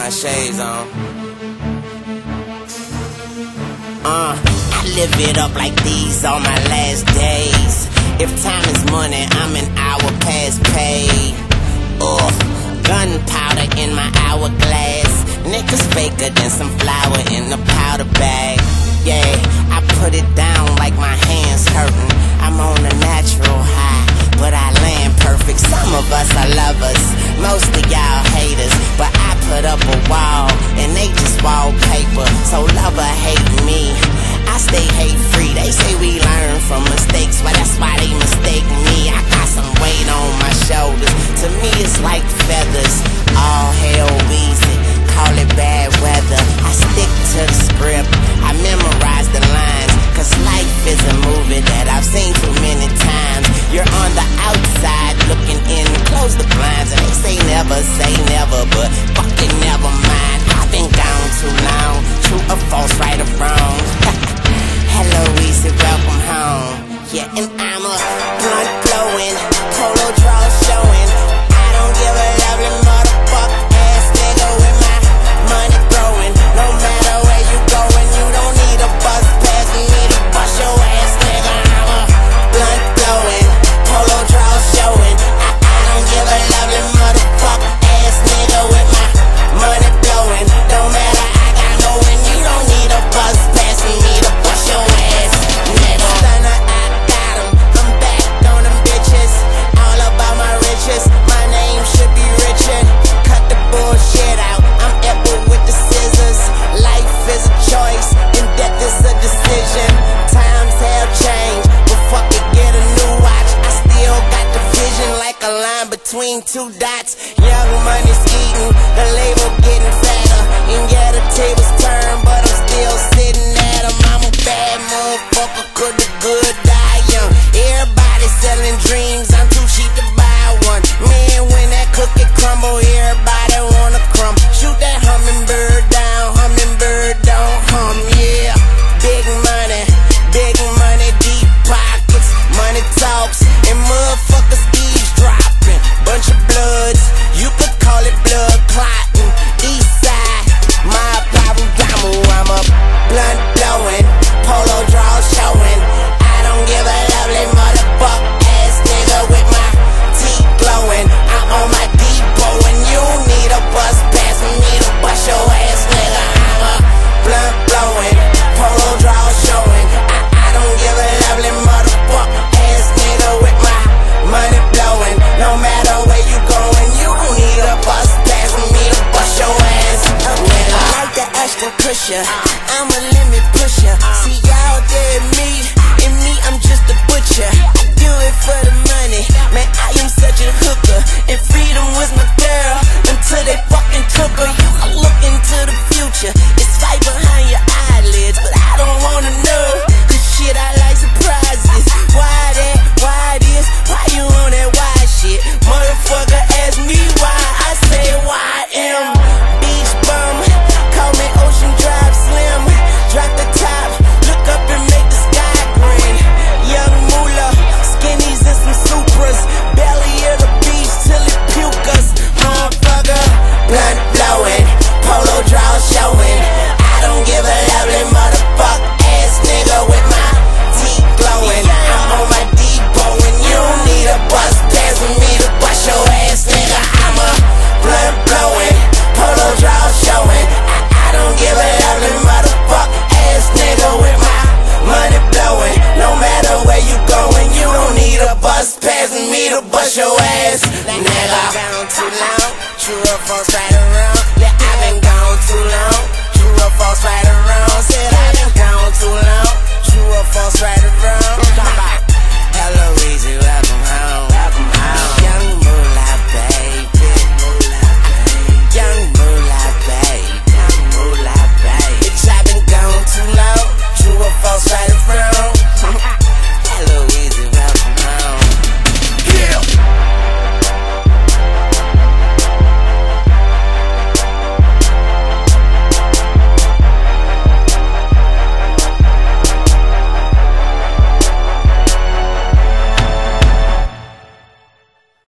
my shades on. I live it up like these are my last days. If time is money, I'm an hour past paid. Gunpowder in my hourglass. Niggas faker than some flour in a powder bag. Yeah, I put it down like my hands hurting. I'm on a natural high, but I land perfect. Some of us are lovers, most of y'all haters. But I put up a wall, and they just wallpaper. So love or hate me, I stay hate free. They say we learn from mistakes, well that's why they mistake me. I got some weight on my shoulders, to me it's like feathers. All hell Weezy, call it bad weather. I stick to the script, I memorize the lines, cause life is a movie that I've seen too many times. You're on the outside looking in, close the blinds, and they say never, but fucking never mind. I've been gone too long, true or false, right or wrong. Hello Weezy, welcome home. Yeah, and I'm a blunt blowing, polo draw showing. I don't give a lovely motherfucker ass nigga with my money growing. No matter where you going, you don't need a bus pass for me to bust your ass, nigga. I'm a blunt blowing, polo draw showing. I don't give a lovely motherfucker ass nigga with my money blowing. No matter I got going, you don't need a bus pass for me to bust your ass, nigga. Stunner, I got 'em, I'm back on them bitches. All about my riches, my name should be Richard. Cut the bullshit out, I'm epic with the scissors. Life is a choice, and death is a decision. Times have changed, but fuck it, get a new watch. I still got the vision like a line between two dots. Young money's eating, the label getting fatter. And yeah, the tables turn, but I'm still sitting at 'em. I'm a bad motherfucker, could the good die young. Everybody selling dreams, I'm too cheap to buy one. Man, when that cookie crumble, everybody wanna crumb. Shoot that hummingbird down, hummingbird don't hum, yeah. Big money, deep pockets. Money talks, and motherfuckers eavesdropping. Bunch of bloods, you could call it blood clotting. East side, my problem, I'm a blunt blowing, polo draw showing. I don't give a lovely motherfucker ass nigga with my teeth glowing. I'm on my depot and you need a bus pass for me to bust your ass, nigga. I'm a blunt blowing, polo draw showing. I don't give a lovely motherfucker ass nigga with my money blowing. No matter where you going, you don't need a bus pass for me to bust your ass, nigga. Like the Ashton Kutcher, I'm a limit pusher. See y'all dead meat, and me I'm just a butcher. I do it for the money, man I am such a hooker. And freedom was my girl, until they fucking took her. You can look into the future, it's fight behind your eyelids. But I don't wanna know, cause shit I like surprises. Why that, why this, why you on that why shit? Motherfucker ask me why, I say why am beach bum, call me Ocean Drive Slim. Drop the top, look up and make the sky green. Young moolah, skinnies and some Supras. Belly of the beach till it puke us. Motherfucker, blunt blowing, polo draw showing. I don't give a lovely motherfucker ass nigga with my teeth glowing. I'm on my depot and you don't need a bus pass for me to bust your ass, nigga. I'm a blunt blowing, polo draw showing. I don't give a lovely motherfucker ass nigga with my money blowing. No matter where you going, you don't need a bus pass for me to bust your ass, nigga. I've been gone too long, true or false, right or wrong. Yeah, I've been gone too long, true or false, right or wrong. Said I've been gone too long, true or false, right or wrong.